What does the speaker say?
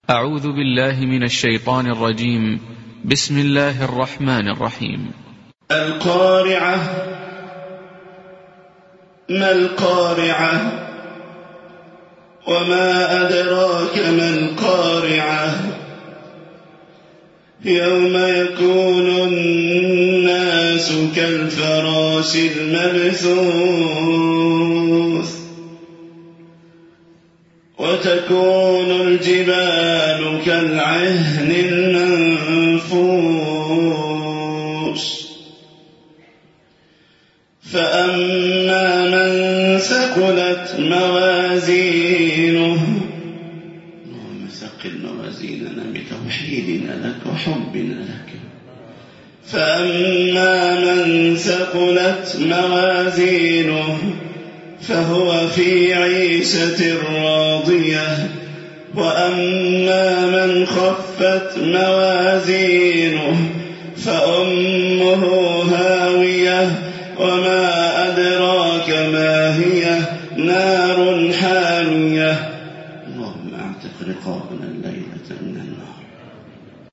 أعوذ بالله من الشيطان الرجيم. بسم الله الرحمن الرحيم. القارعة. ما القارعة؟ وما أدراك ما القارعة؟ يوم يكون الناس كالفراش المبثوث وتكون الجبال كالعهن المنفوش فأما من ثقلت موازينه، اللهم ثقل موازيننا بتوحيدنا لك وحبنا لك، فأما من ثقلت موازينه فهو في عيشة راضية، وأما من خفت موازينه فأمه هاوية، وما أدراك ما هي، نار حامية. اللهم اعتق رقابنا الليلة من النار.